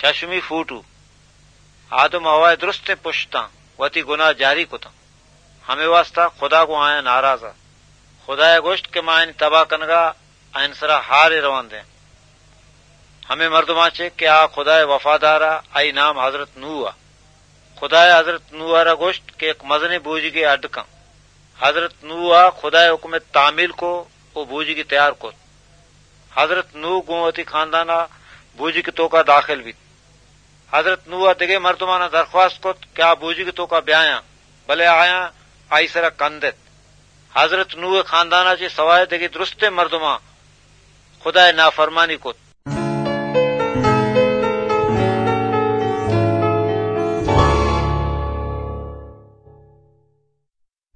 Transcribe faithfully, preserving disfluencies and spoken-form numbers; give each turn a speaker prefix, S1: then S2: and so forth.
S1: शशमी फूटू आदम हवाए दुरुस्त पुश्ता वती गुनाह जारी कुता हमें वास्ता खुदा को आया नाराजा खुदा गोश्त के मायन तबाह कनगा आइन सरा हारे रवान दे हमें मर्दमा चे कि आ खुदा वफादारा आई नाम हजरत नूआ खुदा हजरत नूआ गोश्त के एक मजने बूझ के अडका हजरत नूआ खुदा हुक्म तामील को वो बूझ की तैयार को हजरत नू गोवती खानदाना बूझ की तो का दाखिल भी हजरत नूआ दिगे मर्दमाना दरख्वास्त को क्या बूझ की तो का ब्याया भले आया आई सरा कंदित हजरत नूह खानदाना चे सवाए दिगे दुरुस्ते मर्दमा खुदा नाफरमानी को